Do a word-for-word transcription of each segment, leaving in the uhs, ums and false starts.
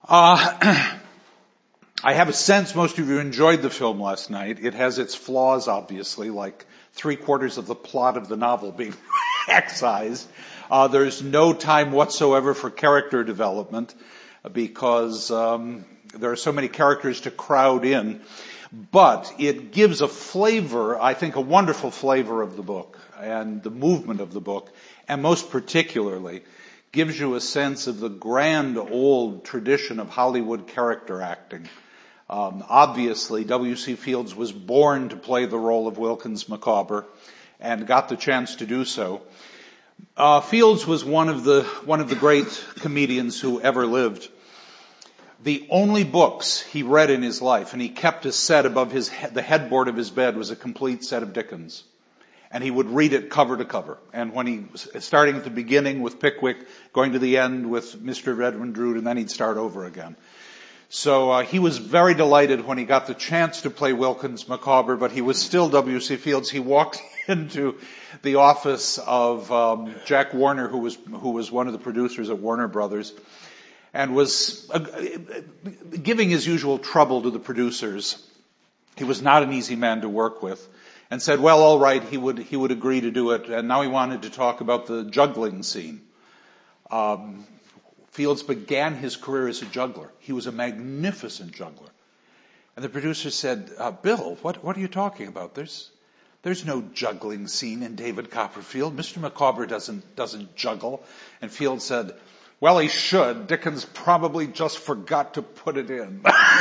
Uh, I have a sense most of you enjoyed the film last night. It has its flaws, obviously, like three quarters of the plot of the novel being excised. Uh, there's no time whatsoever for character development because um, there are so many characters to crowd in. But it gives a flavor, I think a wonderful flavor of the book and the movement of the book, and most particularly gives you a sense of the grand old tradition of Hollywood character acting. Um, obviously, W C Fields was born to play the role of Wilkins Micawber and got the chance to do so. Uh, Fields was one of the one of the great comedians who ever lived. The only books he read in his life, and he kept a set above his the headboard of his bed, was a complete set of Dickens. And he would read it cover to cover. And when he was starting at the beginning with Pickwick, going to the end with Mister Edwin Drood, and then he'd start over again. So uh, he was very delighted when he got the chance to play Wilkins Micawber, but he was still W C Fields. He walked into the office of um, Jack Warner, who was who was one of the producers at Warner Brothers, and was uh, giving his usual trouble to the producers. He was not an easy man to work with. And said, well, all right, he would he would agree to do it. And now he wanted to talk about the juggling scene. Um, Fields began his career as a juggler. He was a magnificent juggler. And the producer said, uh, Bill, what what are you talking about? There's there's no juggling scene in David Copperfield. Mister Micawber doesn't doesn't juggle. And Fields said, well, he should. Dickens probably just forgot to put it in.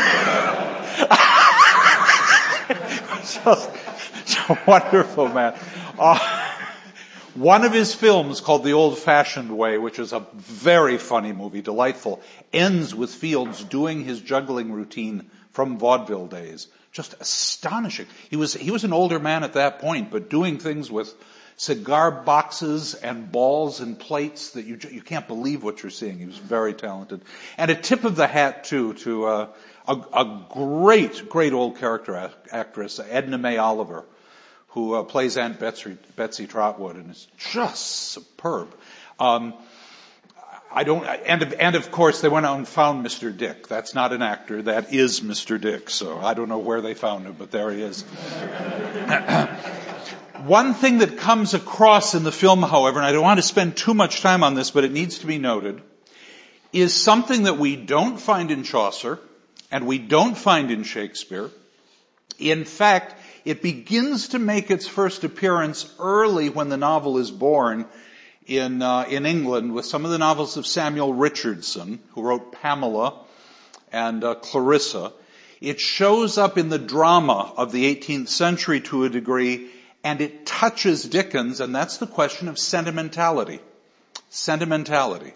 just, Wonderful, man. Uh, one of his films called The Old-Fashioned Way, which is a very funny movie, delightful, ends with Fields doing his juggling routine from vaudeville days. Just astonishing. He was, he was an older man at that point, but doing things with cigar boxes and balls and plates that you, you can't believe what you're seeing. He was very talented. And a tip of the hat, too, to uh, a, a great, great old character act- actress, Edna May Oliver, who uh, plays Aunt Betsy, Betsy Trotwood, and is just superb. Um, I don't, and and of course they went out and found Mister Dick. That's not an actor, that is Mister Dick. So I don't know where they found him, but there he is. One thing that comes across in the film, however, and I don't want to spend too much time on this, but it needs to be noted, is something that we don't find in Chaucer, and we don't find in Shakespeare. In fact, it begins to make its first appearance early when the novel is born in uh, in England with some of the novels of Samuel Richardson, who wrote Pamela and uh, Clarissa. It shows up in the drama of the eighteenth century to a degree, and it touches Dickens, and that's the question of sentimentality. Sentimentality.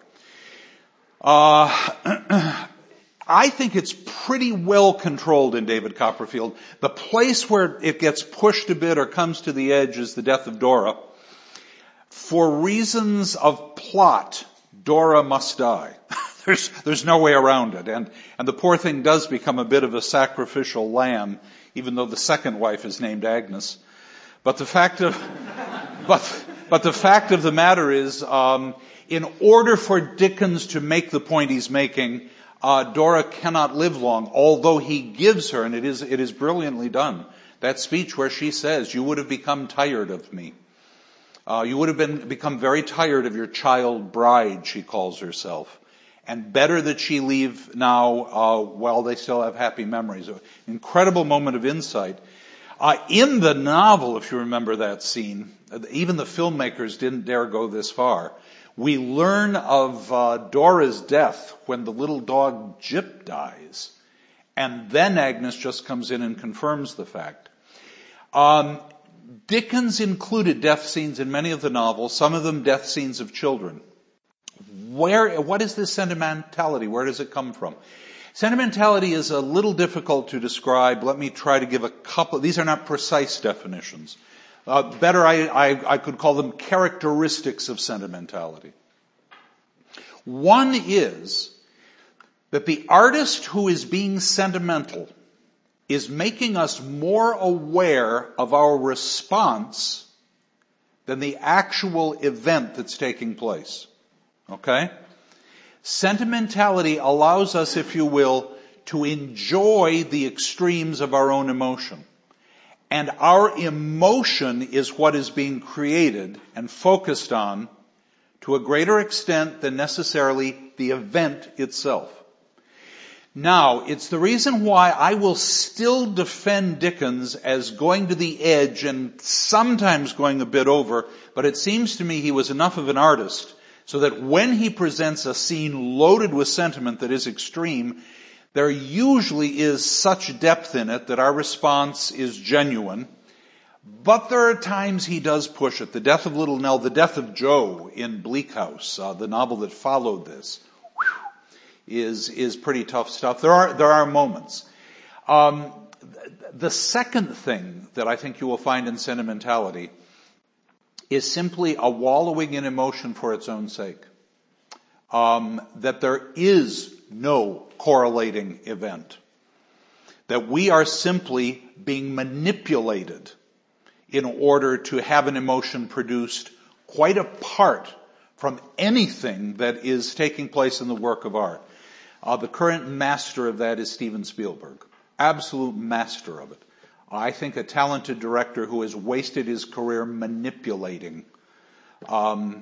Uh, I think it's pretty well controlled in David Copperfield. The place where it gets pushed a bit or comes to the edge is the death of Dora. For reasons of plot, Dora must die. there's, there's no way around it. And, and the poor thing does become a bit of a sacrificial lamb, even though the second wife is named Agnes. But the fact of, but, but the fact of the matter is, um, in order for Dickens to make the point he's making, Uh, Dora cannot live long, although he gives her, and it is it is brilliantly done, that speech where she says, you would have become tired of me. Uh, you would have been become very tired of your child bride, she calls herself. And better that she leave now uh, while they still have happy memories. An incredible moment of insight. Uh, in the novel, if you remember that scene, even the filmmakers didn't dare go this far. We learn of uh, Dora's death when the little dog Jip dies. And then Agnes just comes in and confirms the fact. Um, Dickens included death scenes in many of the novels, some of them death scenes of children. Where, what is this sentimentality? Where does it come from? Sentimentality is a little difficult to describe. Let me try to give a couple. These are not precise definitions. Uh, better, I, I, I could call them characteristics of sentimentality. One is that the artist who is being sentimental is making us more aware of our response than the actual event that's taking place. Okay? Sentimentality allows us, if you will, to enjoy the extremes of our own emotion. And our emotion is what is being created and focused on to a greater extent than necessarily the event itself. Now, it's the reason why I will still defend Dickens as going to the edge and sometimes going a bit over, but it seems to me he was enough of an artist so that when he presents a scene loaded with sentiment that is extreme, there usually is such depth in it that our response is genuine. But there are times he does push it. The death of Little Nell, the death of Joe in Bleak House, uh, the novel that followed this, is is pretty tough stuff. There are there are moments. Um, the second thing that I think you will find in sentimentality is simply a wallowing in emotion for its own sake. Um, that there is no correlating event. That we are simply being manipulated in order to have an emotion produced quite apart from anything that is taking place in the work of art. Uh, the current master of that is Steven Spielberg. Absolute master of it. I think a talented director who has wasted his career manipulating. Um,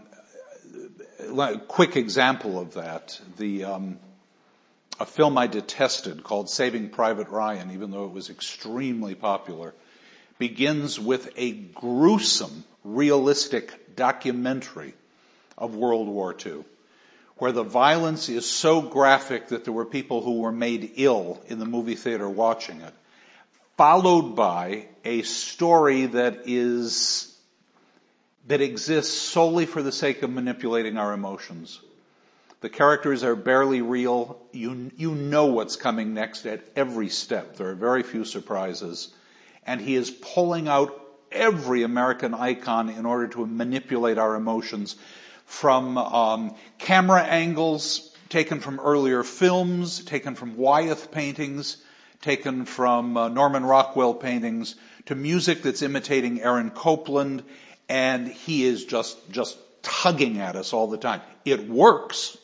a quick example of that, the um, a film I detested called Saving Private Ryan, even though it was extremely popular, begins with a gruesome, realistic documentary of World War Two, where the violence is so graphic that there were people who were made ill in the movie theater watching it, followed by a story that is that exists solely for the sake of manipulating our emotions. The characters are barely real. You, you know what's coming next at every step. There are very few surprises. And he is pulling out every American icon in order to manipulate our emotions, from um, camera angles taken from earlier films, taken from Wyeth paintings, taken from uh, Norman Rockwell paintings, to music that's imitating Aaron Copland, and he is just just tugging at us all the time. It works.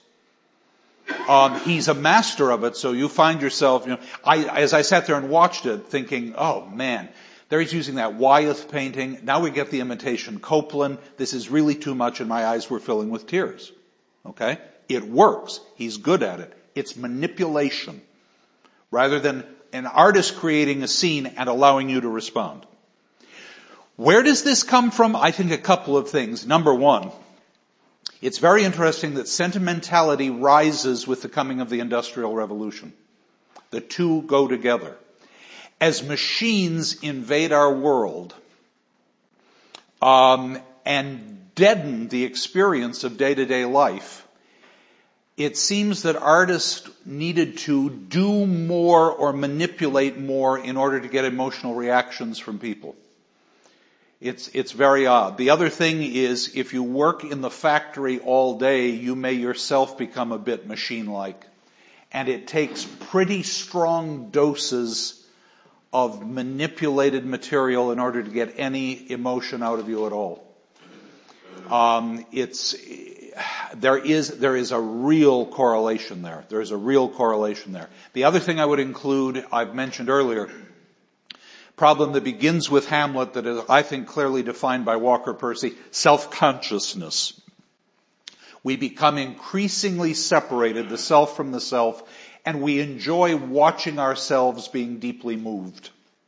Um, he's a master of it, so you find yourself, you know, I, as I sat there and watched it, thinking, oh man, there he's using that Wyeth painting. Now we get the imitation Copeland. This is really too much, and my eyes were filling with tears. Okay? It works. He's good at it. It's manipulation, rather than an artist creating a scene and allowing you to respond. Where does this come from? I think a couple of things. Number one, it's very interesting that sentimentality rises with the coming of the Industrial Revolution. The two go together. As machines invade our world um, and deaden the experience of day-to-day life, it seems that artists needed to do more or manipulate more in order to get emotional reactions from people. It's, it's very odd. The other thing is, if you work in the factory all day, you may yourself become a bit machine-like. And it takes pretty strong doses of manipulated material in order to get any emotion out of you at all. Um, it's, there is, there is a real correlation there. There is a real correlation there. The other thing I would include, I've mentioned earlier, problem that begins with Hamlet that is, I think, clearly defined by Walker Percy, self-consciousness. We become increasingly separated, the self from the self, and we enjoy watching ourselves being deeply moved.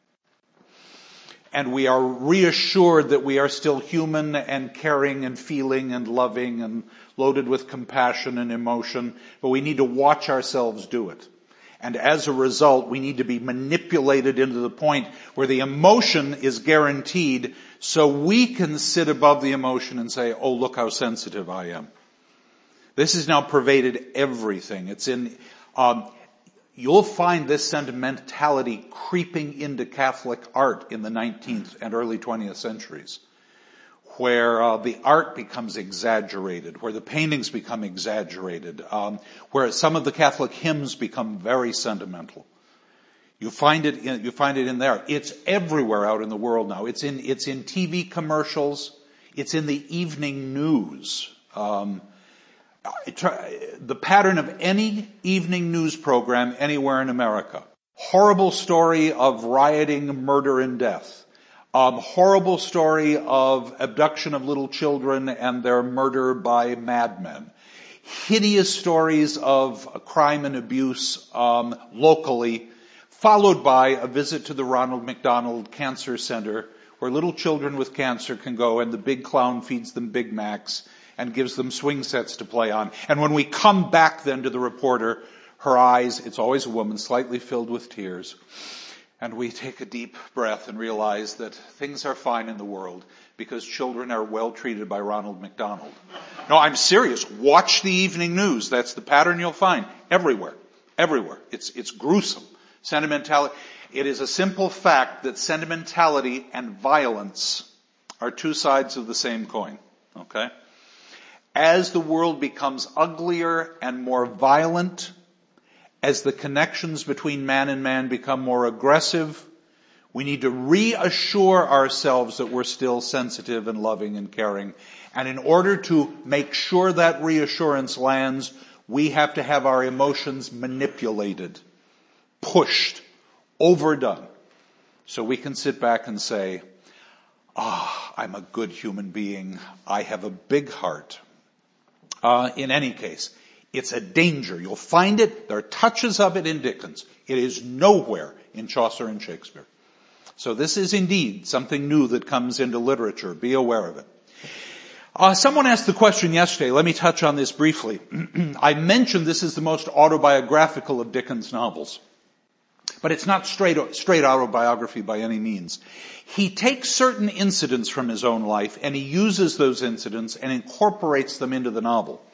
And we are reassured that we are still human and caring and feeling and loving and loaded with compassion and emotion, but we need to watch ourselves do it. And as a result, we need to be manipulated into the point where the emotion is guaranteed, so we can sit above the emotion and say, oh, look how sensitive I am. This has now pervaded everything. It's in, um, you'll find this sentimentality creeping into Catholic art in the nineteenth and early twentieth centuries, where uh, the art becomes exaggerated, where the paintings become exaggerated, um, where some of the Catholic hymns become very sentimental. You find it in, you find it in there. It's everywhere out in the world now. It's in, it's in T V commercials. It's in the evening news. Um, the pattern of any evening news program anywhere in America. Horrible story of rioting, murder, and death. Um, horrible story of abduction of little children and their murder by madmen. Hideous stories of crime and abuse um, locally, followed by a visit to the Ronald McDonald Cancer Center, where little children with cancer can go and the big clown feeds them Big Macs and gives them swing sets to play on. And when we come back then to the reporter, her eyes, it's always a woman, slightly filled with tears. And we take a deep breath and realize that things are fine in the world because children are well treated by Ronald McDonald. No, I'm serious. Watch the evening news. That's the pattern you'll find everywhere. Everywhere. It's, it's gruesome. Sentimentality. It is a simple fact that sentimentality and violence are two sides of the same coin. Okay? As the world becomes uglier and more violent, as the connections between man and man become more aggressive, we need to reassure ourselves that we're still sensitive and loving and caring. And in order to make sure that reassurance lands, we have to have our emotions manipulated, pushed, overdone, so we can sit back and say, ah, I'm a good human being. I have a big heart. Uh, in any case, it's a danger. You'll find it. There are touches of it in Dickens. It is nowhere in Chaucer and Shakespeare. So this is indeed something new that comes into literature. Be aware of it. Uh, someone asked the question yesterday. Let me touch on this briefly. I mentioned this is the most autobiographical of Dickens' novels. But it's not straight, straight autobiography by any means. He takes certain incidents from his own life and he uses those incidents and incorporates them into the novel.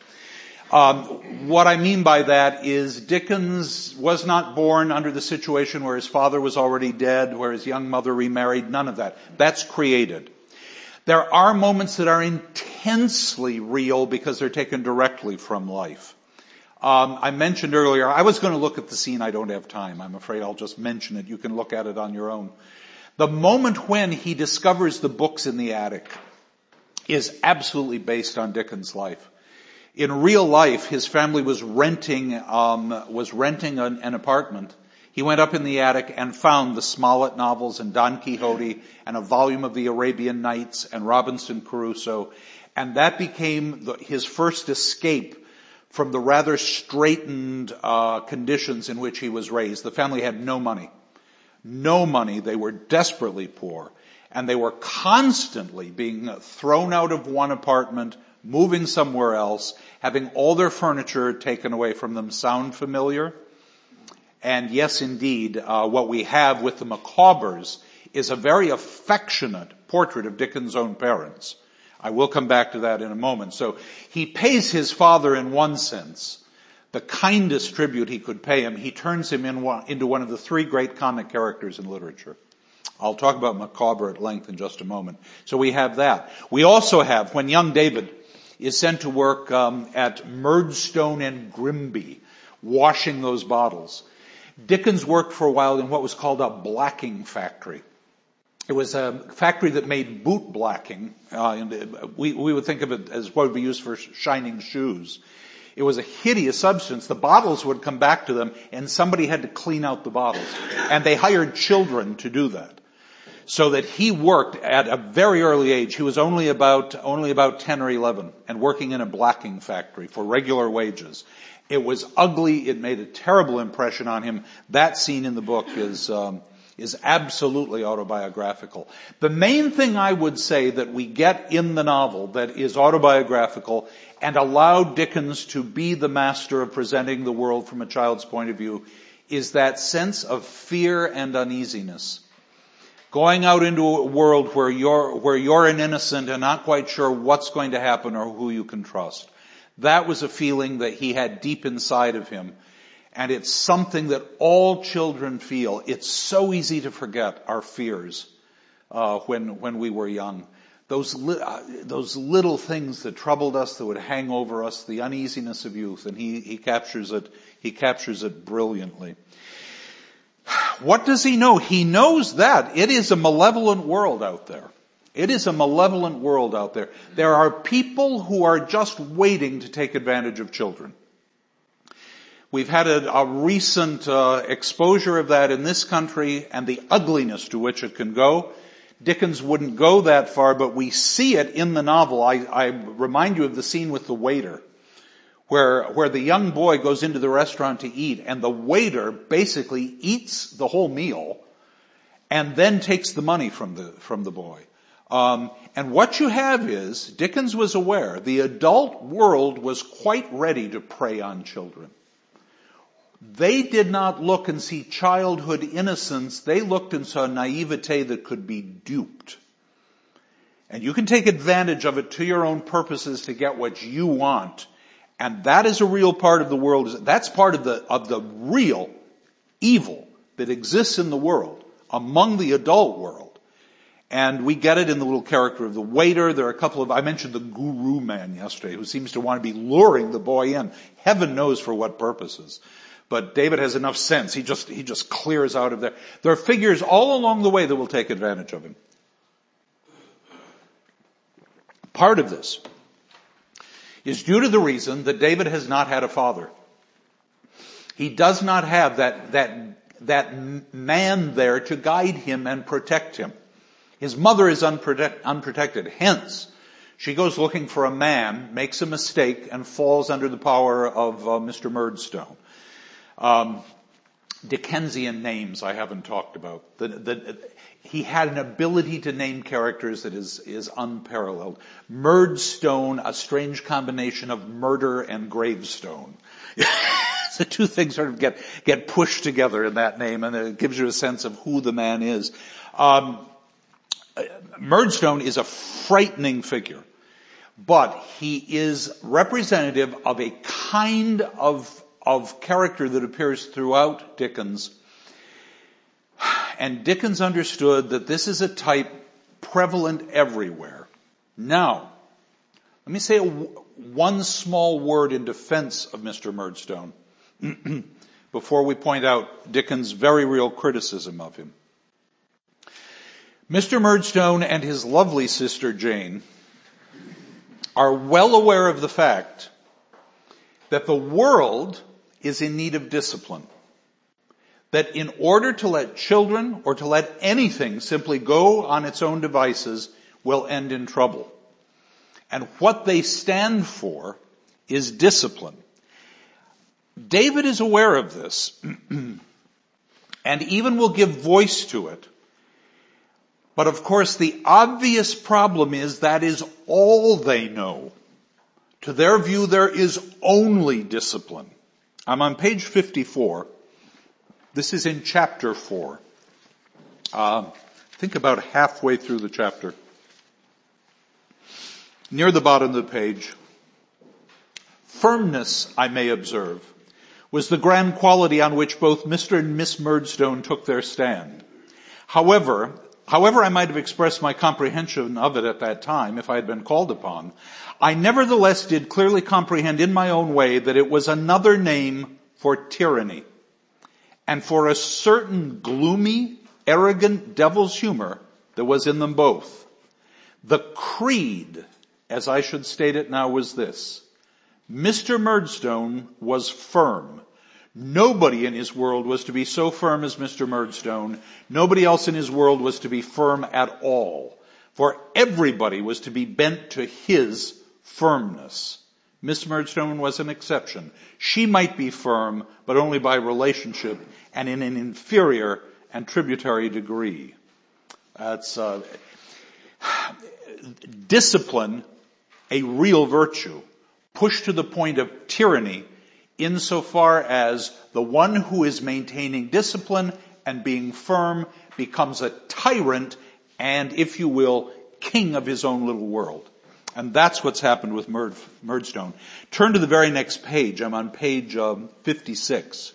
Um, what I mean by that is Dickens was not born under the situation where his father was already dead, where his young mother remarried, none of that. That's created. There are moments that are intensely real because they're taken directly from life. Um, I mentioned earlier, I was going to look at the scene. I don't have time. I'm afraid I'll just mention it. You can look at it on your own. The moment when he discovers the books in the attic is absolutely based on Dickens' life. In real life, his family was renting, um, was renting an, an apartment. He went up in the attic and found the Smollett novels and Don Quixote and a volume of the Arabian Nights and Robinson Crusoe. And that became the, his first escape from the rather straitened uh, conditions in which he was raised. The family had no money. No money. They were desperately poor. And they were constantly being thrown out of one apartment, moving somewhere else, having all their furniture taken away from them. Sound familiar? And yes, indeed, uh, what we have with the Micawbers is a very affectionate portrait of Dickens' own parents. I will come back to that in a moment. So he pays his father in one sense the kindest tribute he could pay him. He turns him in one, into one of the three great comic characters in literature. I'll talk about Micawber at length in just a moment. So we have that. We also have, when young David is sent to work um, at Murdstone and Grimby, washing those bottles, Dickens worked for a while in what was called a blacking factory. It was a factory that made boot blacking. Uh, and we, we would think of it as what would be used for shining shoes. It was a hideous substance. The bottles would come back to them, and somebody had to clean out the bottles. And they hired children to do that. So that he worked at a very early age. He was only about, only about ten or eleven and working in a blacking factory for regular wages. It was ugly. It made a terrible impression on him. That scene in the book is, um, is absolutely autobiographical. The main thing I would say that we get in the novel that is autobiographical and allowed Dickens to be the master of presenting the world from a child's point of view is that sense of fear and uneasiness. Going out into a world where you're, where you're an innocent and not quite sure what's going to happen or who you can trust. That was a feeling that he had deep inside of him. And it's something that all children feel. It's so easy to forget our fears, uh, when, when we were young. Those, li- uh, those little things that troubled us, that would hang over us, the uneasiness of youth. And he, he captures it, he captures it brilliantly. What does he know? He knows that it is a malevolent world out there. It is a malevolent world out there. There are people who are just waiting to take advantage of children. We've had a, a recent uh, exposure of that in this country and the ugliness to which it can go. Dickens wouldn't go that far, but we see it in the novel. I, I remind you of the scene with the waiter, where, where the young boy goes into the restaurant to eat, and the waiter basically eats the whole meal and then takes the money from the, from the boy. Um, and what you have is, Dickens was aware, the adult world was quite ready to prey on children. They did not look and see childhood innocence. They looked and saw naivete that could be duped. And you can take advantage of it to your own purposes to get what you want. And that is a real part of the world. That's part of the, of the real evil that exists in the world, among the adult world. And we get it in the little character of the waiter. There are a couple of, I mentioned the guru man yesterday, who seems to want to be luring the boy in. Heaven knows for what purposes. But David has enough sense. He just, he just clears out of there. There are figures all along the way that will take advantage of him. Part of this is due to the reason that David has not had a father. He does not have that, that, that man there to guide him and protect him. His mother is unprotect, unprotected. Hence, she goes looking for a man, makes a mistake, and falls under the power of uh, Mister Murdstone. Um, Dickensian names I haven't talked about. The, the, he had an ability to name characters that is, is unparalleled. Murdstone, a strange combination of murder and gravestone. The two things sort of get, get pushed together in that name, and it gives you a sense of who the man is. Um, Murdstone is a frightening figure, but he is representative of a kind of of character that appears throughout Dickens. And Dickens understood that this is a type prevalent everywhere. Now, let me say a, one small word in defense of Mister Murdstone before we point out Dickens' very real criticism of him. Mister Murdstone and his lovely sister Jane are well aware of the fact that the world is in need of discipline. That in order to let children or to let anything simply go on its own devices will end in trouble. And what they stand for is discipline. David is aware of this and even will give voice to it. But of course the obvious problem is that is all they know. To their view there is only discipline. I'm on page fifty-four. This is in chapter four. Uh, I think about halfway through the chapter. Near the bottom of the page. Firmness, I may observe, was the grand quality on which both Mister and Miss Murdstone took their stand. However, however I might have expressed my comprehension of it at that time, if I had been called upon, I nevertheless did clearly comprehend in my own way that it was another name for tyranny, and for a certain gloomy, arrogant devil's humor that was in them both. The creed, as I should state it now, was this. Mister Murdstone was firm. Nobody in his world was to be so firm as Mister Murdstone. Nobody else in his world was to be firm at all. For everybody was to be bent to his firmness. Miss Murdstone was an exception. She might be firm, but only by relationship and in an inferior and tributary degree. That's uh, discipline, a real virtue, pushed to the point of tyranny insofar as the one who is maintaining discipline and being firm becomes a tyrant and, if you will, king of his own little world. And that's what's happened with Murd, Murdstone. Turn to the very next page. I'm on page um, fifty-six.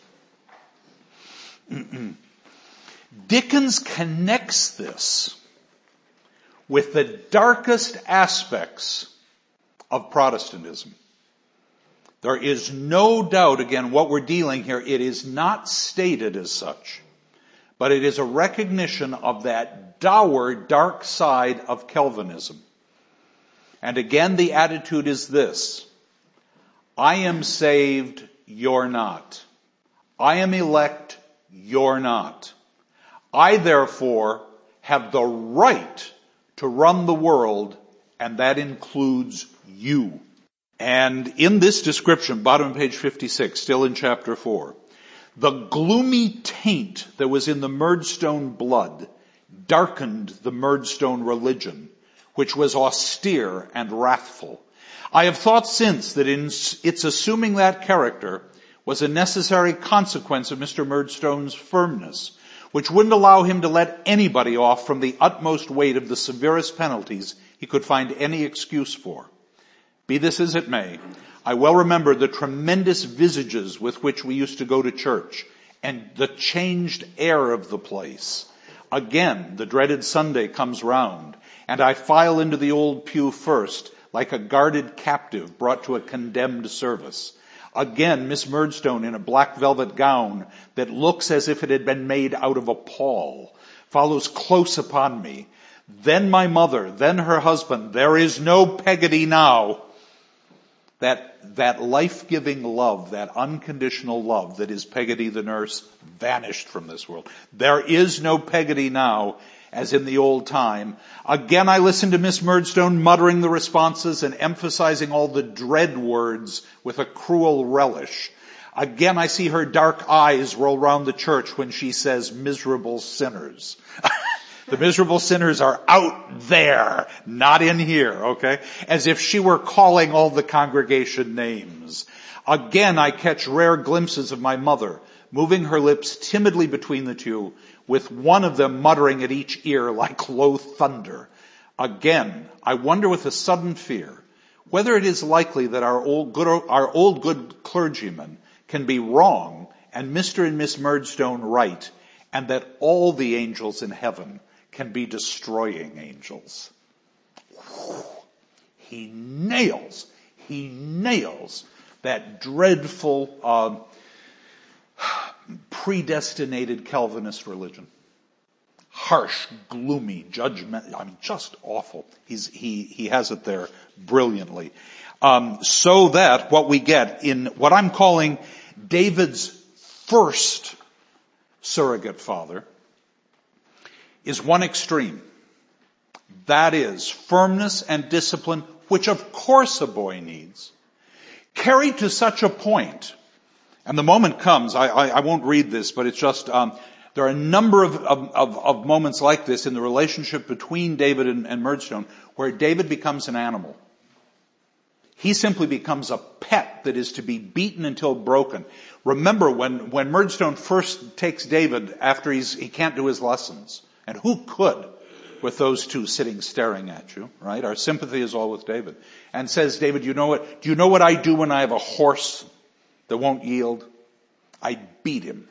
Dickens connects this with the darkest aspects of Protestantism. There is no doubt, again, what we're dealing here, it is not stated as such. but it is a recognition of that dour, dark side of Calvinism. And again, the attitude is this: I am saved, you're not. I am elect, you're not. I, therefore, have the right to run the world, and that includes you. And in this description, bottom of page fifty-six, still in chapter four, the gloomy taint that was in the Murdstone blood darkened the Murdstone religion, which was austere and wrathful. I have thought since that in its assuming that character was a necessary consequence of Mister Murdstone's firmness, which wouldn't allow him to let anybody off from the utmost weight of the severest penalties he could find any excuse for. Be this as it may, I well remember the tremendous visages with which we used to go to church and the changed air of the place. Again, the dreaded Sunday comes round, and I file into the old pew first, like a guarded captive brought to a condemned service. Again, Miss Murdstone in a black velvet gown that looks as if it had been made out of a pall follows close upon me. Then my mother, then her husband. There is no Peggotty now. That, that life-giving love, that unconditional love that is Peggotty the nurse, vanished from this world. There is no Peggotty now, as in the old time. Again, I listen to Miss Murdstone muttering the responses and emphasizing all the dread words with a cruel relish. Again, I see her dark eyes roll round the church when she says, miserable sinners. The miserable sinners are out there, not in here, okay? As if she were calling all the congregation names. Again, I catch rare glimpses of my mother, moving her lips timidly between the two, with one of them muttering at each ear like low thunder. Again, I wonder with a sudden fear whether it is likely that our old good, our old good clergyman can be wrong and Mister and Miss Murdstone right, and that all the angels in heaven can be destroying angels. He nails, he nails that dreadful, uh, predestinated Calvinist religion. Harsh, gloomy, judgment. I mean, just awful. He's, he, he has it there brilliantly. Um, so that what we get in what I'm calling David's first surrogate father is one extreme. That is firmness and discipline, which of course a boy needs, carried to such a point. And the moment comes, I, I, I won't read this, but it's just, um, there are a number of, of, of moments like this in the relationship between David and, and Murdstone, where David becomes an animal. He simply becomes a pet that is to be beaten until broken. Remember when, when Murdstone first takes David after he's, he can't do his lessons. And who could with those two sitting staring at you, right? Our sympathy is all with David. And says, David, you know what, do you know what I do when I have a horse that won't yield? I beat him.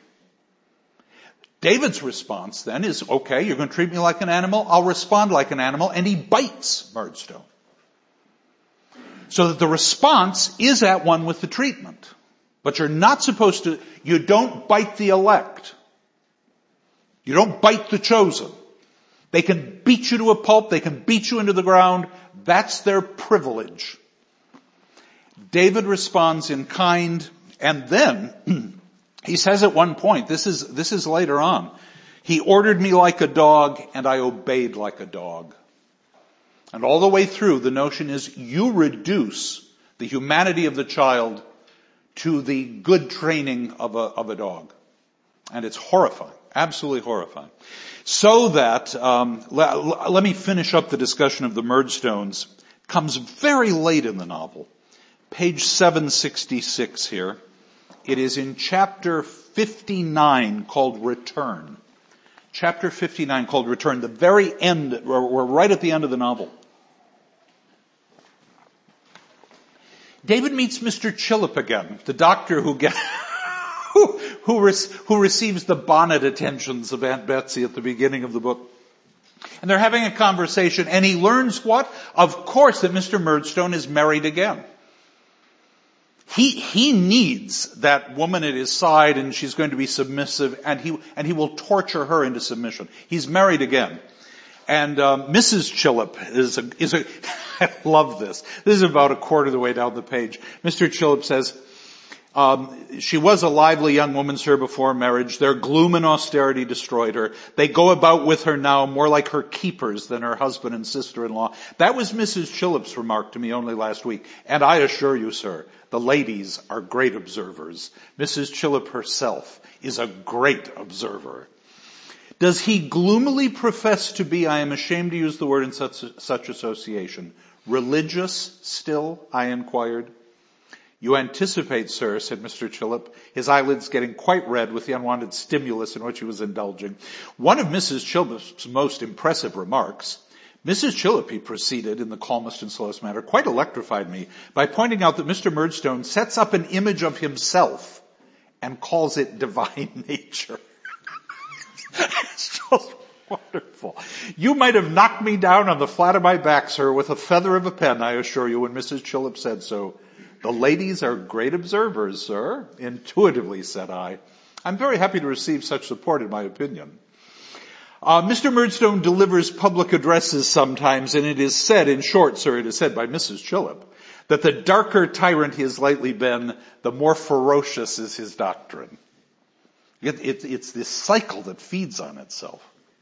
David's response then is, okay, you're going to treat me like an animal, I'll respond like an animal, and he bites Murdstone. So that the response is at one with the treatment. But you're not supposed to, you don't bite the elect. You don't bite the chosen. They can beat you to a pulp, they can beat you into the ground. That's their privilege. David responds in kind, and then he says at one point, this is, this is later on, he ordered me like a dog and I obeyed like a dog. And all the way through, the notion is you reduce the humanity of the child to the good training of a, of a dog. And it's horrifying, absolutely horrifying. So that, um, let, let me finish up the discussion of the Murdstones. Comes very late in the novel. Page seven sixty-six here. It is in chapter fifty-nine called Return. Chapter fifty-nine called Return. The very end, we're, we're right at the end of the novel. David meets Mister Chillip again, the doctor who gets, who, who, res, who receives the bonnet attentions of Aunt Betsy at the beginning of the book. And they're having a conversation, and he learns what? Of course that Mister Murdstone is married again. He, he needs that woman at his side, and she's going to be submissive, and he, and he will torture her into submission. He's married again. And, um, Missus Chillip is a, is a, I love this. This is about a quarter of the way down the page. Mister Chillip says, Um, she was a lively young woman, sir, before marriage. Their gloom and austerity destroyed her. They go about with her now more like her keepers than her husband and sister-in-law. That was Missus Chillip's remark to me only last week. And I assure you, sir, the ladies are great observers. Missus Chillip herself is a great observer. Does he gloomily profess to be, I am ashamed to use the word in such, such association, religious still? I inquired. You anticipate, sir, said Mister Chillip, his eyelids getting quite red with the unwanted stimulus in which he was indulging. One of Missus Chillip's most impressive remarks, Missus Chillip, he proceeded in the calmest and slowest manner, quite electrified me by pointing out that Mister Murdstone sets up an image of himself and calls it divine nature. It's just wonderful. You might have knocked me down on the flat of my back, sir, with a feather of a pen, I assure you, when Missus Chillip said so. The ladies are great observers, sir, intuitively, said I. I'm very happy to receive such support in my opinion. Uh, Mister Murdstone delivers public addresses sometimes, and it is said, in short, sir, it is said by Missus Chillip, that the darker tyrant he has lately been, the more ferocious is his doctrine. It, it, it's this cycle that feeds on itself.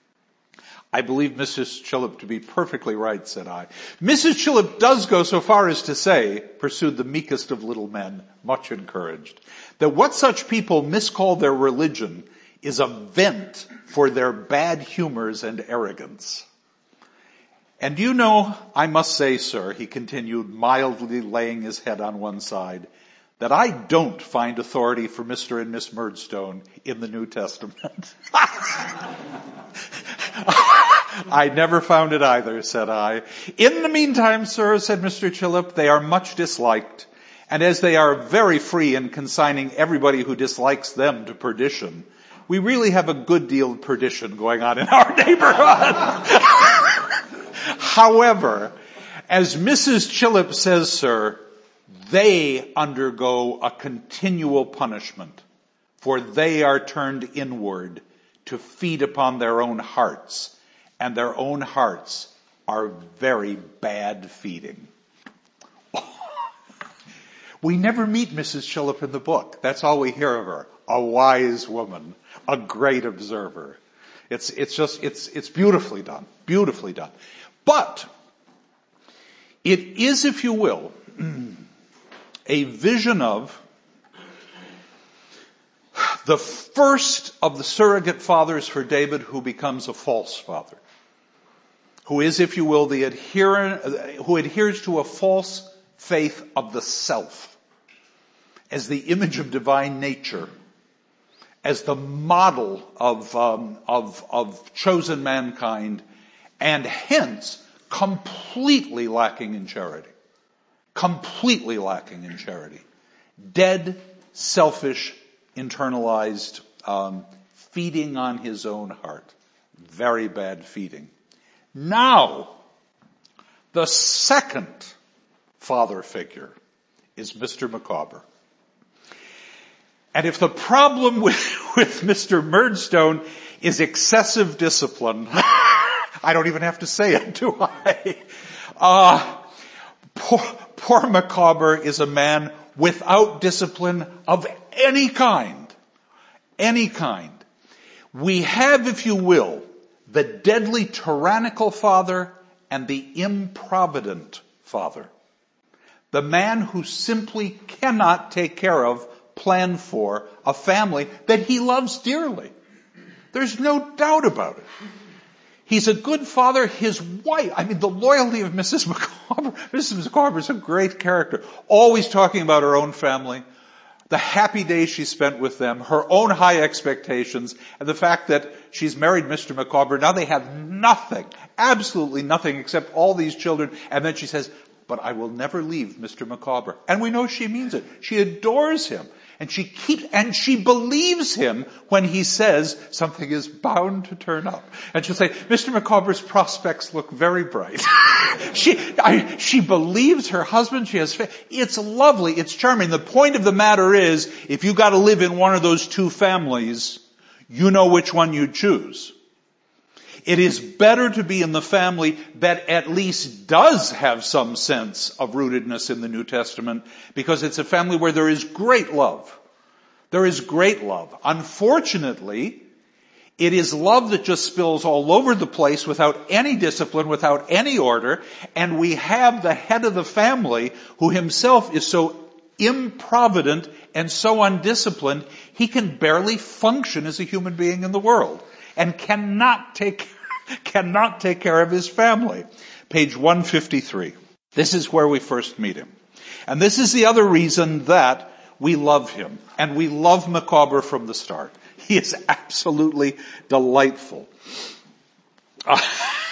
I believe Missus Chillip to be perfectly right, said I. Missus Chillip does go so far as to say, pursued the meekest of little men, much encouraged, that what such people miscall their religion is a vent for their bad humors and arrogance. And you know, I must say, sir, he continued, mildly laying his head on one side, that I don't find authority for Mister and Miss Murdstone in the New Testament. I never found it either, said I. In the meantime, sir, said Mister Chillip, they are much disliked, and as they are very free in consigning everybody who dislikes them to perdition, we really have a good deal of perdition going on in our neighborhood. However, as Missus Chillip says, sir, they undergo a continual punishment, for they are turned inward to feed upon their own hearts, and their own hearts are very bad feeding. We never meet Missus Chillip in the book. That's all we hear of her. A wise woman, a great observer. It's, it's just, it's, it's beautifully done, beautifully done. But it is, if you will, a vision of the first of the surrogate fathers for David who becomes a false father, who is, if you will, the adherent, who adheres to a false faith of the self as the image of divine nature, as the model of, um, of, of chosen mankind, and hence completely lacking in charity. Completely lacking in charity. Dead, selfish, internalized, um, feeding on his own heart. Very bad feeding. Now, the second father figure is Mister Micawber. And if the problem with, with Mister Murdstone is excessive discipline, I don't even have to say it, do I? Uh, poor, poor Micawber is a man without discipline of any kind. Any kind. We have, if you will, the deadly tyrannical father and the improvident father. The man who simply cannot take care of, plan for a family that he loves dearly. There's no doubt about it. He's a good father. His wife, I mean, the loyalty of Missus Micawber. Missus Micawber is a great character. Always talking about her own family, the happy days she spent with them, her own high expectations, and the fact that she's married Mister Micawber. Now they have nothing, absolutely nothing except all these children. And then she says, but I will never leave Mister Micawber. And we know she means it. She adores him. And she keeps, and she believes him when he says something is bound to turn up. And she'll say, Mister Micawber's prospects look very bright. she, I, she believes her husband. She has faith. It's lovely. It's charming. The point of the matter is, if you got to live in one of those two families, you know which one you choose. It is better to be in the family that at least does have some sense of rootedness in the New Testament, because it's a family where there is great love. There is great love. Unfortunately, it is love that just spills all over the place without any discipline, without any order, and we have the head of the family who himself is so improvident and so undisciplined, he can barely function as a human being in the world. And cannot take, cannot take care of his family. Page one fifty-three. This is where we first meet him. And this is the other reason that we love him. And we love Micawber from the start. He is absolutely delightful. Uh,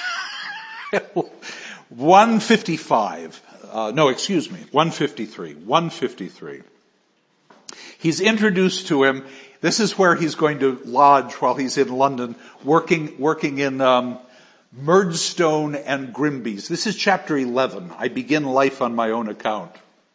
one fifty-five. Uh, no, excuse me. one fifty-three. one fifty-three. He's introduced to him. This is where he's going to lodge while he's in London, working working in um, Murdstone and Grimby's. This is chapter eleven. I begin life on my own account.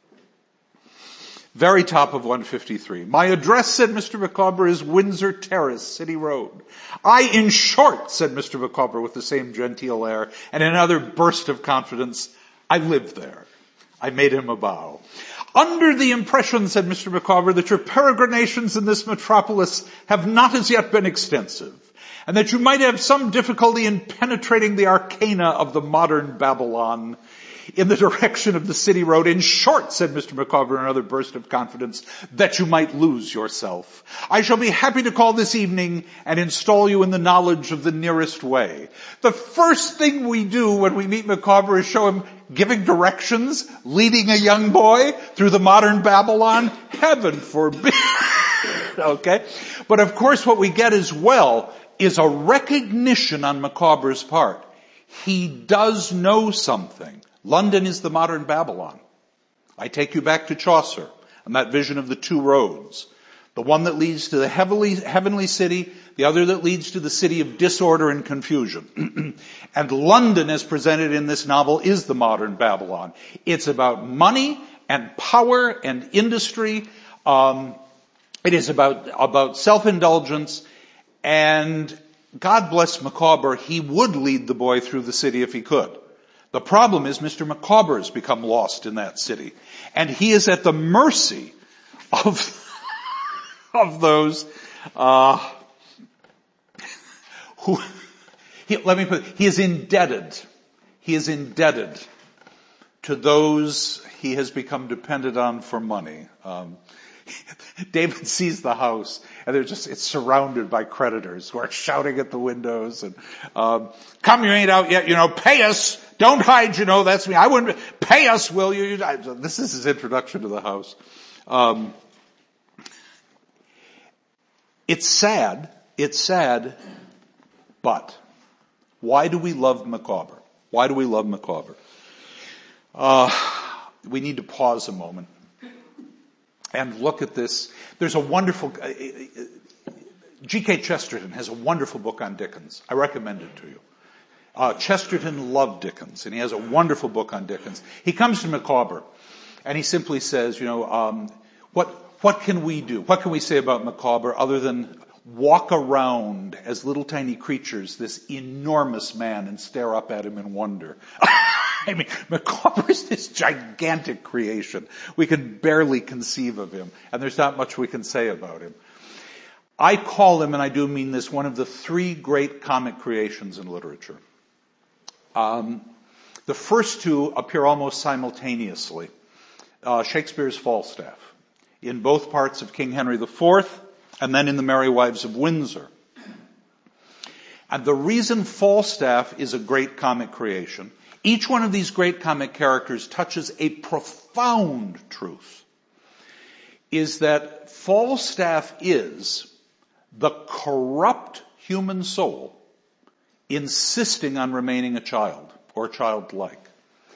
Very top of one fifty-three. My address, said Mister Micawber, is Windsor Terrace, City Road. I, in short, said Mister Micawber with the same genteel air, and in another burst of confidence, I live there. I made him a bow. Under the impression, said Mister Micawber, that your peregrinations in this metropolis have not as yet been extensive, and that you might have some difficulty in penetrating the arcana of the modern Babylon in the direction of the City Road. In short, said Mister Micawber in another burst of confidence, that you might lose yourself. I shall be happy to call this evening and install you in the knowledge of the nearest way. The first thing we do when we meet Micawber is show him giving directions, leading a young boy through the modern Babylon. Heaven forbid. Okay? But of course what we get as well is a recognition on Micawber's part. He does know something. London is the modern Babylon. I take you back to Chaucer and that vision of the two roads. The one that leads to the heavenly, heavenly city, the other that leads to the city of disorder and confusion. And London, as presented in this novel, is the modern Babylon. It's about money and power and industry. Um, it is about, about self-indulgence. And God bless Micawber, he would lead the boy through the city if he could. The problem is Mister Micawber has become lost in that city. And he is at the mercy of, of those, uh, who, he, let me put it, he is indebted. He is indebted to those he has become dependent on for money. Um, David sees the house and they're just, it's surrounded by creditors who are shouting at the windows and, um, come, you ain't out yet, you know, pay us. Don't hide, you know, that's me. I wouldn't, pay us, will you? This is his introduction to the house. Um, it's sad, it's sad, but why do we love Micawber? Why do we love Micawber? Uh, we need to pause a moment and look at this. There's a wonderful, uh, G K Chesterton has a wonderful book on Dickens. I recommend it to you. Uh, Chesterton loved Dickens, and he has a wonderful book on Dickens. He comes to Micawber, and he simply says, you know, um, what what can we do? What can we say about Micawber other than walk around as little tiny creatures this enormous man and stare up at him in wonder? I mean, Micawber is this gigantic creation. We can barely conceive of him, and there's not much we can say about him. I call him, and I do mean this, one of the three great comic creations in literature. Um, the first two appear almost simultaneously. Uh, Shakespeare's Falstaff, in both parts of King Henry the Fourth, and then in The Merry Wives of Windsor. And the reason Falstaff is a great comic creation, each one of these great comic characters touches a profound truth, is that Falstaff is the corrupt human soul insisting on remaining a child or childlike.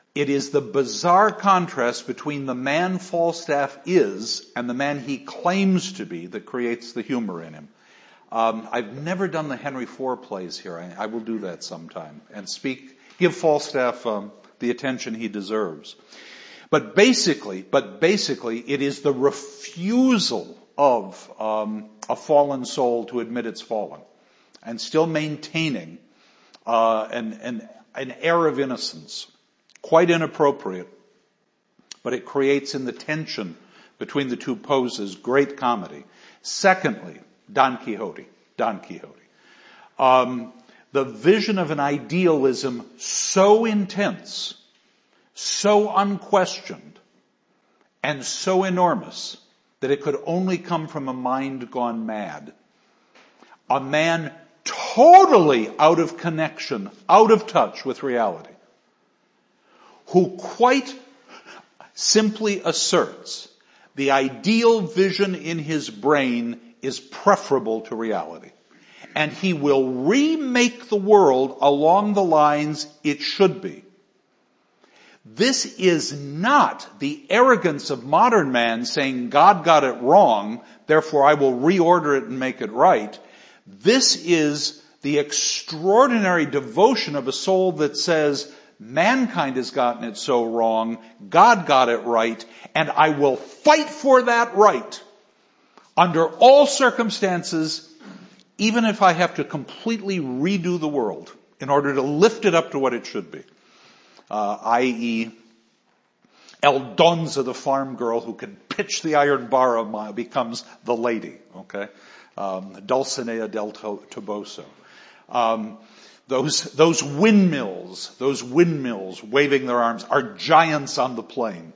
It is the bizarre contrast between the man Falstaff is and the man he claims to be that creates the humor in him. Um, I've never done the Henry Four plays here. I, I will do that sometime and speak, give Falstaff um, the attention he deserves. But basically, but basically, it is the refusal of um, a fallen soul to admit it's fallen, and still maintaining uh, an, an an air of innocence, quite inappropriate, but it creates in the tension between the two poses great comedy. Secondly, Don Quixote. Don Quixote. Um, the vision of an idealism so intense, so unquestioned, and so enormous that it could only come from a mind gone mad. A man totally out of connection, out of touch with reality, who quite simply asserts the ideal vision in his brain is preferable to reality. And he will remake the world along the lines it should be. This is not the arrogance of modern man saying God got it wrong, therefore I will reorder it and make it right. This is the extraordinary devotion of a soul that says, mankind has gotten it so wrong, God got it right, and I will fight for that right under all circumstances, even if I have to completely redo the world in order to lift it up to what it should be. Uh, that is, Eldonza, the farm girl who can pitch the iron bar a mile, becomes the lady, okay? Um, Dulcinea del Toboso. Um, those, those windmills, those windmills waving their arms are giants on the plain.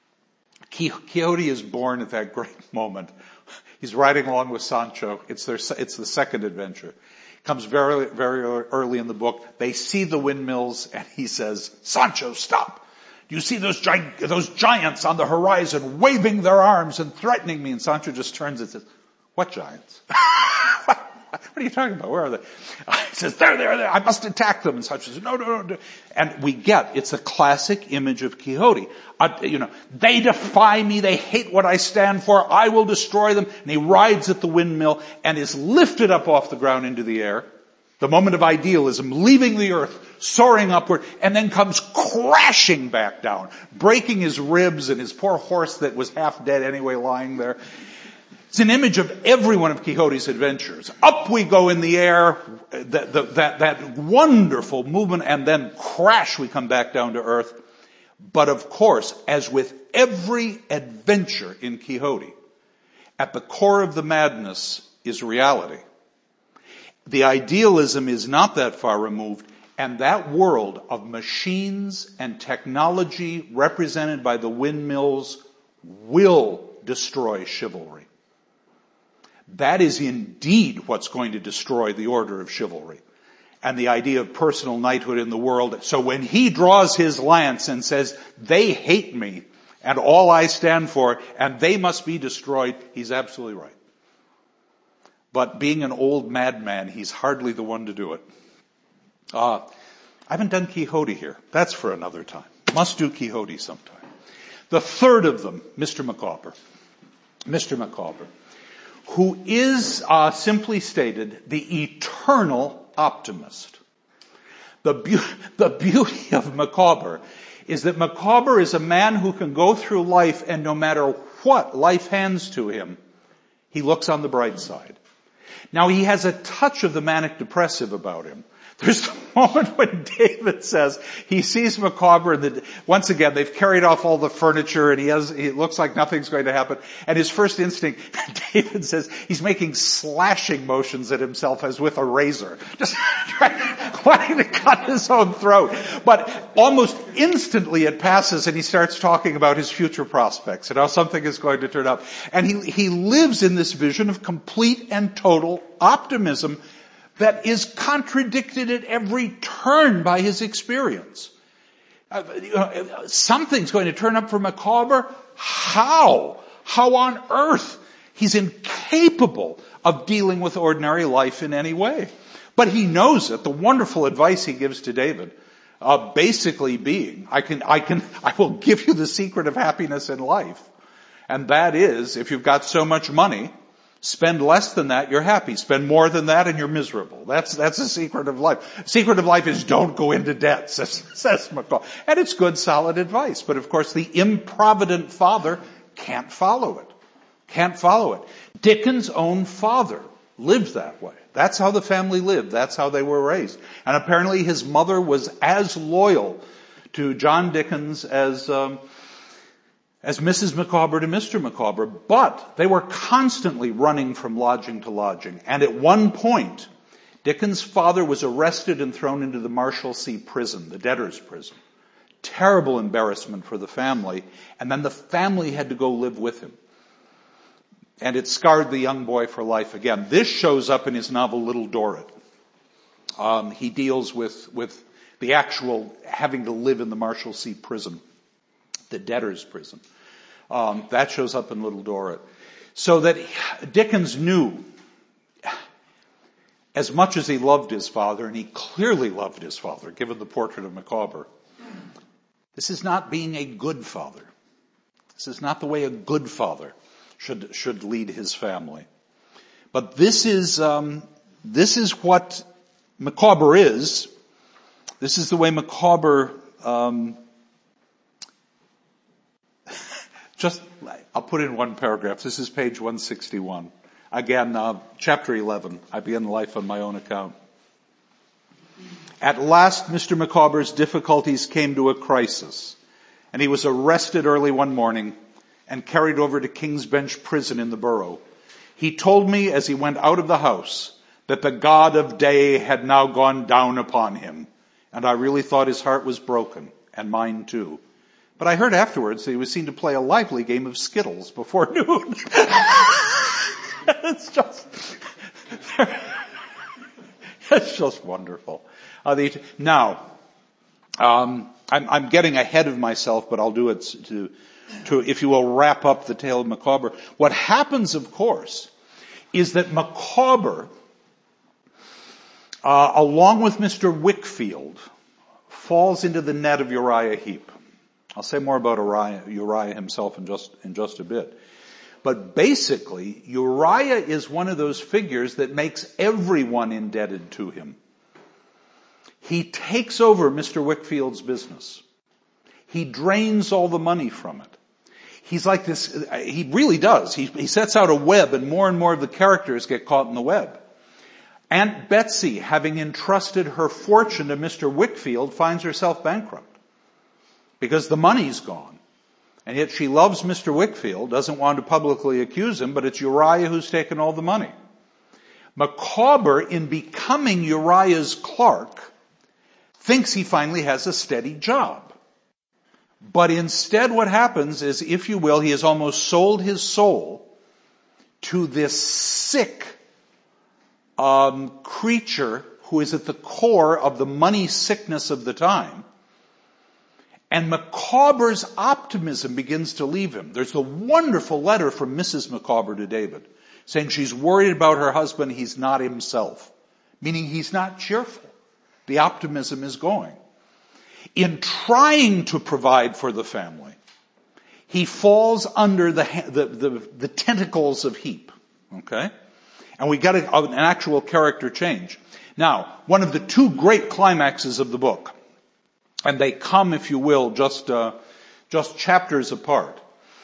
Quixote is born at that great moment. He's riding along with Sancho. It's their, it's the second adventure. Comes very, very early in the book. They see the windmills and he says, Sancho, stop. Do you see those gi- those giants on the horizon waving their arms and threatening me? And Sancho just turns and says, what giants? what, what are you talking about? Where are they? He says, there, there, there. I must attack them. And Sancho says, no, no, no, no. And we get, it's a classic image of Quixote. Uh, you know, they defy me. They hate what I stand for. I will destroy them. And he rides at the windmill and is lifted up off the ground into the air. The moment of idealism, leaving the earth, soaring upward, and then comes crashing back down, breaking his ribs and his poor horse that was half dead anyway lying there. It's an image of every one of Quixote's adventures. Up we go in the air, that, that, that wonderful movement, and then crash we come back down to earth. But of course, as with every adventure in Quixote, at the core of the madness is reality. The idealism is not that far removed, and that world of machines and technology represented by the windmills will destroy chivalry. That is indeed what's going to destroy the order of chivalry and the idea of personal knighthood in the world. So when he draws his lance and says, they hate me and all I stand for and they must be destroyed, he's absolutely right. But being an old madman, he's hardly the one to do it. Uh, I haven't done Quixote here. That's for another time. Must do Quixote sometime. The third of them, Mister Micawber. Mister Micawber, who is, uh, simply stated, the eternal optimist. The, be- the beauty of Micawber is that Micawber is a man who can go through life and no matter what life hands to him, he looks on the bright side. Now he has a touch of the manic depressive about him. There's the moment when David says he sees Micawber and the, once again they've carried off all the furniture and he has, it looks like nothing's going to happen. And his first instinct, David says he's making slashing motions at himself as with a razor. Just wanting to cut his own throat. But almost instantly it passes and he starts talking about his future prospects and how something is going to turn up. And he, he lives in this vision of complete and total optimism that is contradicted at every turn by his experience. Uh, you know, something's going to turn up for Micawber. How? How on earth? He's incapable of dealing with ordinary life in any way. But he knows it. The wonderful advice he gives to David, uh, basically being, I can, I can, I will give you the secret of happiness in life. And that is, if you've got so much money, spend less than that, you're happy. Spend more than that, and you're miserable. That's, that's the secret of life. Secret of life is don't go into debt, says, says McCall. And it's good, solid advice. But of course, the improvident father can't follow it. Can't follow it. Dickens' own father lived that way. That's how the family lived. That's how they were raised. And apparently his mother was as loyal to John Dickens as, um, as Missus Micawber to Mister Micawber. But they were constantly running from lodging to lodging. And at one point, Dickens' father was arrested and thrown into the Marshalsea prison, the debtor's prison. Terrible embarrassment for the family. And then the family had to go live with him. And it scarred the young boy for life again. This shows up in his novel Little Dorrit. Um, he deals with, with the actual having to live in the Marshalsea prison, the debtor's prison. Um, that shows up in Little Dorrit. So that Dickens knew, as much as he loved his father, and he clearly loved his father, given the portrait of Micawber, this is not being a good father. This is not the way a good father should should lead his family. But this is um, this is what Micawber is. This is the way Micawber. Um, just I'll put in one paragraph. This is page one sixty-one. Again, uh, chapter eleven. I began life on my own account. At last, Mister Micawber's difficulties came to a crisis, and he was arrested early one morning and carried over to King's Bench Prison in the Borough. He told me as he went out of the house that the God of day had now gone down upon him, and I really thought his heart was broken, and mine too. But I heard afterwards that he was seen to play a lively game of Skittles before noon. It's just, it's just wonderful. Uh, the, now, um, I'm, I'm getting ahead of myself, but I'll do it to, to, if you will, wrap up the tale of Micawber. What happens, of course, is that Micawber, uh, along with Mister Wickfield, falls into the net of Uriah Heep. I'll say more about Uriah, Uriah himself in just, in just a bit. But basically, Uriah is one of those figures that makes everyone indebted to him. He takes over Mister Wickfield's business. He drains all the money from it. He's like this, he really does. He, he sets out a web, and more and more of the characters get caught in the web. Aunt Betsy, having entrusted her fortune to Mister Wickfield, finds herself bankrupt because the money's gone. And yet she loves Mister Wickfield, doesn't want to publicly accuse him, but it's Uriah who's taken all the money. Micawber, in becoming Uriah's clerk, thinks he finally has a steady job. But instead what happens is, if you will, he has almost sold his soul to this sick um, creature who is at the core of the money sickness of the time. And Micawber's optimism begins to leave him. There's a wonderful letter from Missus Micawber to David, saying she's worried about her husband, he's not himself. Meaning he's not cheerful. The optimism is going. In trying to provide for the family, he falls under the, the, the, the tentacles of Heep. Okay? And we got a, an actual character change. Now, one of the two great climaxes of the book, and they come, if you will, just, uh, just chapters apart.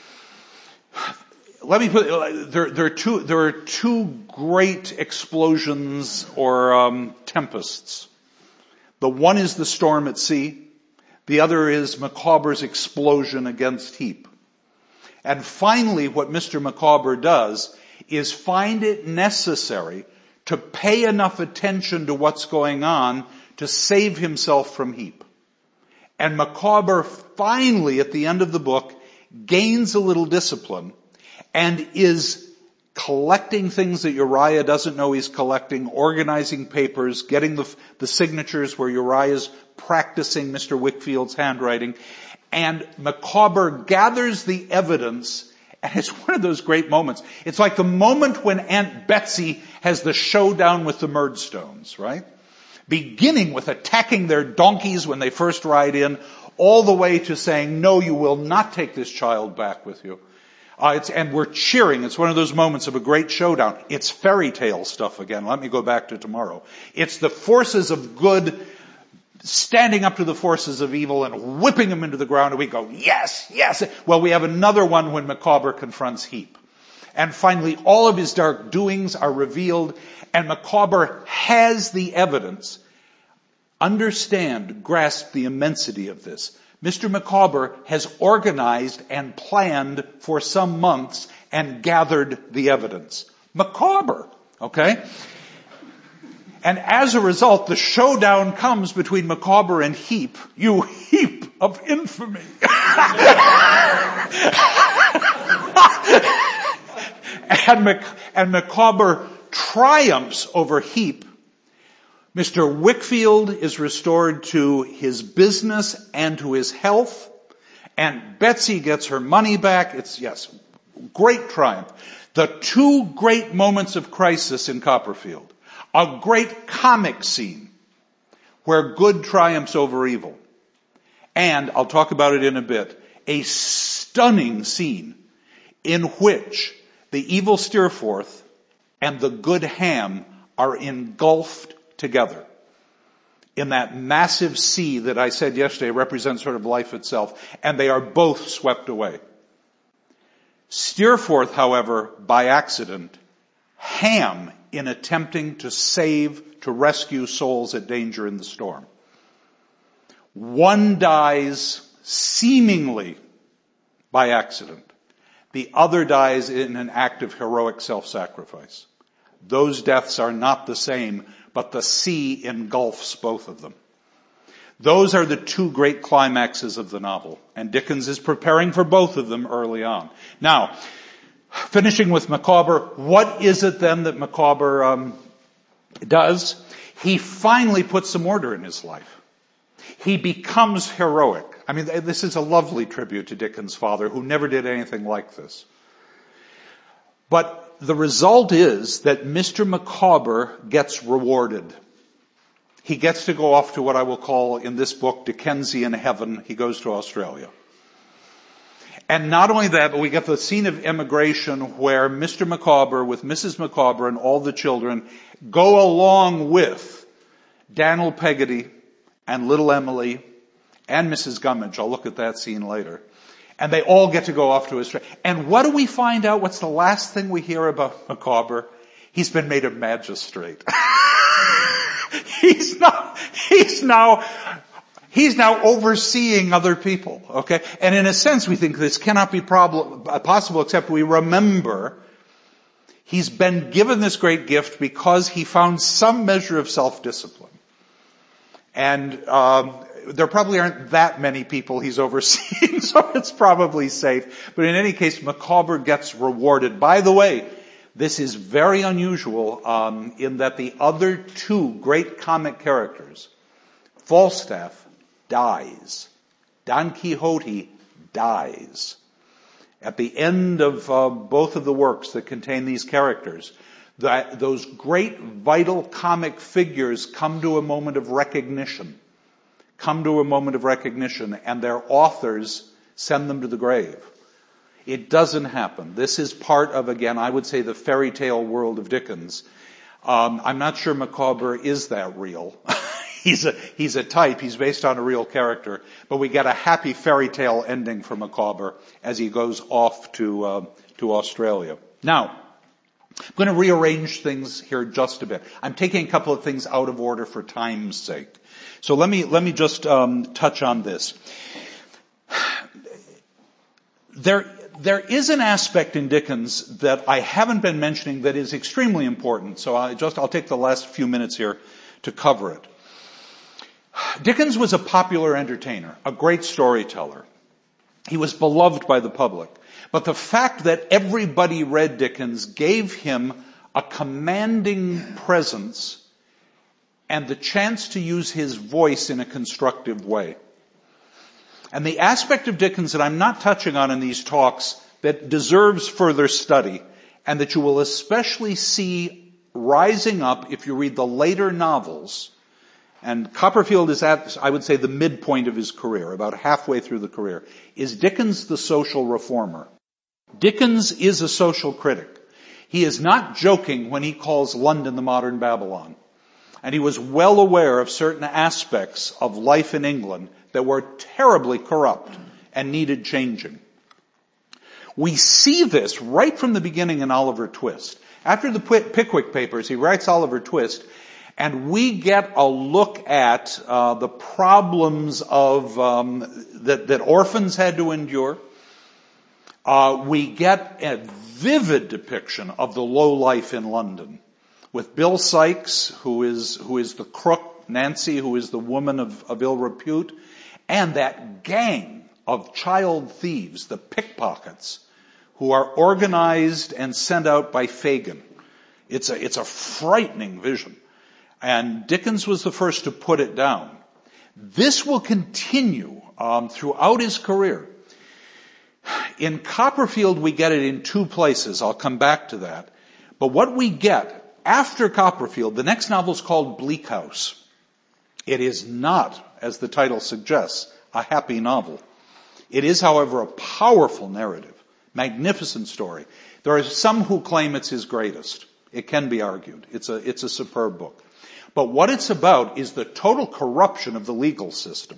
Let me put it, there, there are two, there are two great explosions or, um, tempests. The one is the storm at sea. The other is Micawber's explosion against Heep. And finally, what Mister Micawber does is find it necessary to pay enough attention to what's going on to save himself from Heep. And Micawber finally, at the end of the book, gains a little discipline and is collecting things that Uriah doesn't know he's collecting, organizing papers, getting the, the signatures where Uriah's practicing Mister Wickfield's handwriting. And Micawber gathers the evidence, and it's one of those great moments. It's like the moment when Aunt Betsy has the showdown with the Murdstones, right? beginning with attacking their donkeys when they first ride in, all the way to saying, no, you will not take this child back with you. Uh, it's, and we're cheering. It's one of those moments of a great showdown. It's fairy tale stuff again. Let me go back to tomorrow. It's the forces of good standing up to the forces of evil and whipping them into the ground, and we go, yes, yes. Well, we have another one when Micawber confronts Heap. And finally, all of his dark doings are revealed, and Micawber has the evidence. Understand, grasp the immensity of this. Mister Micawber has organized and planned for some months and gathered the evidence. Micawber, okay? And as a result, the showdown comes between Micawber and Heap. You heap of infamy. And, Mc, and Micawber triumphs over Heap. Mister Wickfield is restored to his business and to his health. And Betsy gets her money back. It's, yes, great triumph. The two great moments of crisis in Copperfield. A great comic scene where good triumphs over evil. And, I'll talk about it in a bit, a stunning scene in which the evil Steerforth and the good Ham are engulfed together in that massive sea that I said yesterday represents sort of life itself, and they are both swept away. Steerforth, however, by accident, Ham in attempting to save, to rescue souls at danger in the storm. One dies seemingly by accident. The other dies in an act of heroic self-sacrifice. Those deaths are not the same, but the sea engulfs both of them. Those are the two great climaxes of the novel, and Dickens is preparing for both of them early on. Now, finishing with Micawber, what is it then that Micawber um, does? He finally puts some order in his life. He becomes heroic. I mean, this is a lovely tribute to Dickens' father, who never did anything like this. But the result is that Mister Micawber gets rewarded. He gets to go off to what I will call in this book Dickensian heaven. He goes to Australia. And not only that, but we get the scene of immigration where Mister Micawber with Missus Micawber and all the children go along with Daniel Peggotty and little Emily and Missus Gummidge. I'll look at that scene later. And they all get to go off to Australia. And what do we find out? What's the last thing we hear about Micawber? He's been made a magistrate. he's not, he's now, he's now overseeing other people, okay? And in a sense, we think this cannot be problem, possible except we remember he's been given this great gift because he found some measure of self-discipline. And, um, there probably aren't that many people he's overseeing, so it's probably safe. But in any case, Micawber gets rewarded. By the way, this is very unusual um, in that the other two great comic characters, Falstaff dies. Don Quixote dies. At the end of uh, both of the works that contain these characters, that those great vital comic figures come to a moment of recognition. Come to a moment of recognition, and their authors send them to the grave. It doesn't happen. This is part of, again, I would say the fairy tale world of Dickens. Um, I'm not sure Micawber is that real. he's a he's a type. He's based on a real character, but we get a happy fairy tale ending for Micawber as he goes off to uh, to Australia. Now, I'm going to rearrange things here just a bit. I'm taking a couple of things out of order for time's sake. So let me, let me just, um, touch on this. There, there is an aspect in Dickens that I haven't been mentioning that is extremely important. So I just, I'll take the last few minutes here to cover it. Dickens was a popular entertainer, a great storyteller. He was beloved by the public. But the fact that everybody read Dickens gave him a commanding presence and the chance to use his voice in a constructive way. And the aspect of Dickens that I'm not touching on in these talks that deserves further study, and that you will especially see rising up if you read the later novels, and Copperfield is at, I would say, the midpoint of his career, about halfway through the career. Is Dickens the social reformer? Dickens is a social critic. He is not joking when he calls London the modern Babylon. And he was well aware of certain aspects of life in England that were terribly corrupt and needed changing. We see this right from the beginning in Oliver Twist. After the Pickwick Papers, he writes Oliver Twist, and we get a look at uh, the problems of um, that, that orphans had to endure. Uh, we get a vivid depiction of the low life in London, with Bill Sykes, who is who is the crook, Nancy, who is the woman of, of ill repute, and that gang of child thieves, the pickpockets, who are organized and sent out by Fagin. It's a, it's a frightening vision. And Dickens was the first to put it down. This will continue um, throughout his career. In Copperfield, we get it in two places. I'll come back to that. But what we get after Copperfield, the next novel is called Bleak House. It is not, as the title suggests, a happy novel. It is, however, a powerful narrative. Magnificent story. There are some who claim it's his greatest. It can be argued. It's a, it's a superb book. But what it's about is the total corruption of the legal system.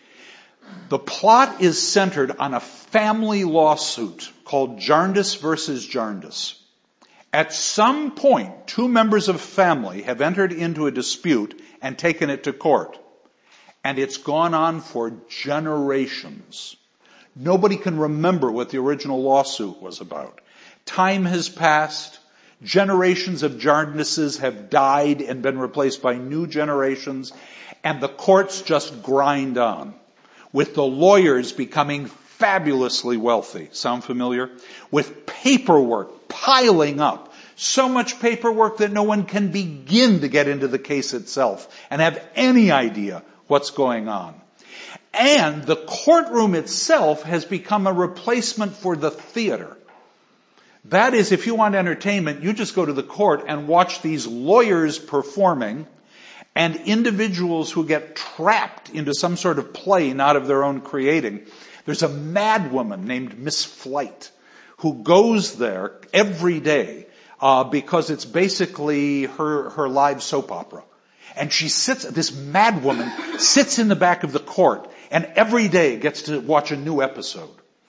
The plot is centered on a family lawsuit called Jarndyce versus Jarndyce. At some point, two members of a family have entered into a dispute and taken it to court. And it's gone on for generations. Nobody can remember what the original lawsuit was about. Time has passed. Generations of Jarndyces have died and been replaced by new generations. And the courts just grind on, with the lawyers becoming fabulously wealthy. Sound familiar? With paperwork piling up. So much paperwork that no one can begin to get into the case itself and have any idea what's going on. And the courtroom itself has become a replacement for the theater. That is, if you want entertainment, you just go to the court and watch these lawyers performing and individuals who get trapped into some sort of play not of their own creating. There's a madwoman named Miss Flight who goes there every day uh, because it's basically her, her live soap opera. And she sits, this madwoman sits in the back of the court and every day gets to watch a new episode.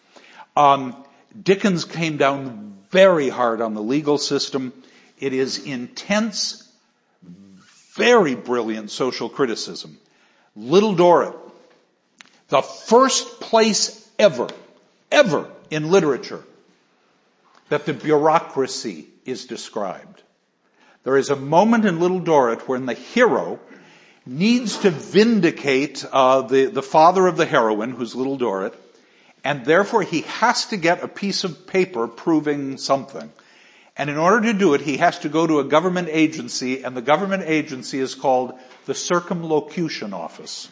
Um, Dickens came down very hard on the legal system. It is intense, very brilliant social criticism. Little Dorrit, the first place ever, ever in literature that the bureaucracy is described. There is a moment in Little Dorrit when the hero needs to vindicate uh, the, the father of the heroine, who's Little Dorrit, and therefore he has to get a piece of paper proving something. And in order to do it, he has to go to a government agency, and the government agency is called the Circumlocution Office.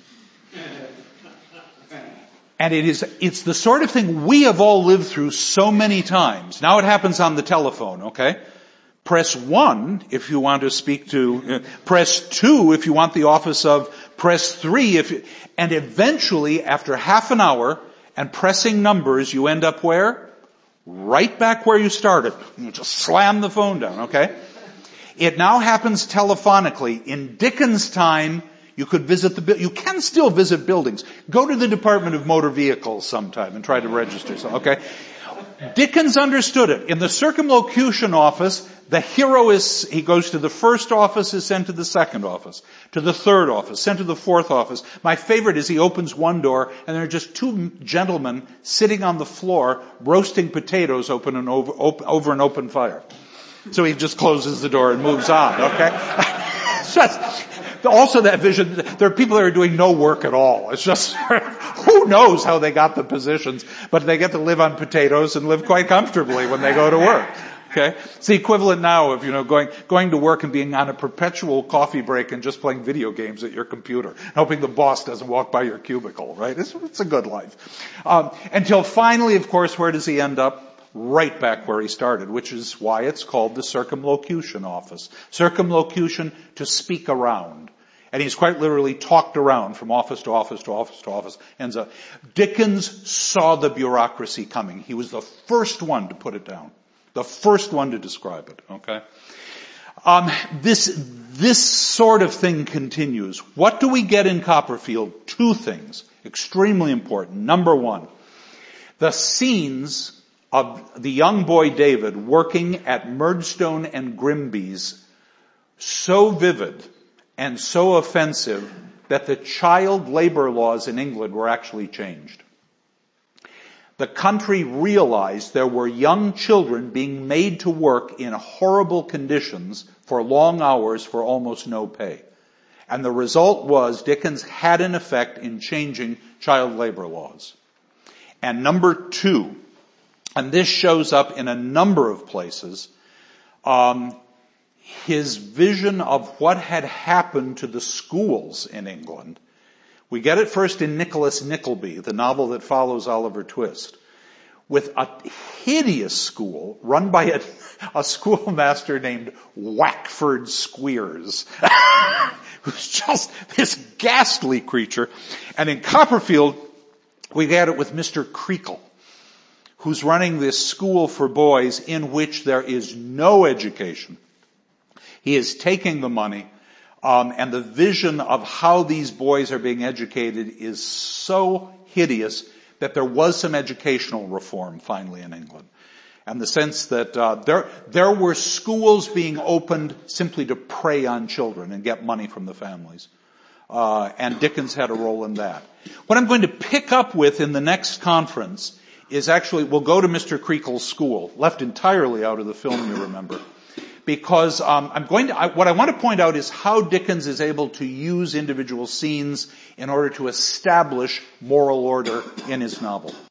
And it is, it's the sort of thing we have all lived through so many times. Now it happens on the telephone, okay? Press one if you want to speak to, uh, press two if you want the office of, press three if you, and eventually after half an hour and pressing numbers, you end up where? Right back where you started. You just slam the phone down, okay? It now happens telephonically. In Dickens' time, you could visit the, you can still visit buildings. Go to the Department of Motor Vehicles sometime and try to register some, okay? Dickens understood it. In the Circumlocution Office, the hero is, he goes to the first office, is sent to the second office, to the third office, sent to the fourth office. My favorite is he opens one door and there are just two gentlemen sitting on the floor roasting potatoes open and over, open, over an open fire. So he just closes the door and moves on, okay? It's just, also that vision, there are people that are doing no work at all. It's just, who knows how they got the positions, but they get to live on potatoes and live quite comfortably when they go to work. Okay? It's the equivalent now of, you know, going, going to work and being on a perpetual coffee break and just playing video games at your computer, hoping the boss doesn't walk by your cubicle, right? It's, it's a good life. Um, until finally, of course, where does he end up? Right back where he started, which is why it's called the Circumlocution Office. Circumlocution, to speak around. And he's quite literally talked around from office to office to office to office. Ends up. Dickens saw the bureaucracy coming. He was the first one to put it down. The first one to describe it, okay? Um, this, this sort of thing continues. What do we get in Copperfield? Two things. Extremely important. Number one, the scenes of the young boy David working at Murdstone and Grimby's so vivid and so offensive that the child labor laws in England were actually changed. The country realized there were young children being made to work in horrible conditions for long hours for almost no pay. And the result was Dickens had an effect in changing child labor laws. And number two, and this shows up in a number of places, um, his vision of what had happened to the schools in England. We get it first in Nicholas Nickleby, the novel that follows Oliver Twist, with a hideous school run by a, a schoolmaster named Wackford Squeers, who's just this ghastly creature. And in Copperfield, we get it with Mister Creakle, who's running this school for boys in which there is no education. He is taking the money, um, and the vision of how these boys are being educated is so hideous that there was some educational reform finally in England. And the sense that uh, there there were schools being opened simply to prey on children and get money from the families. Uh, and Dickens had a role in that. What I'm going to pick up with in the next conference is actually, we'll go to Mister Creakle's school, left entirely out of the film, you remember. Because um, I'm going to, I, what I want to point out is how Dickens is able to use individual scenes in order to establish moral order in his novel.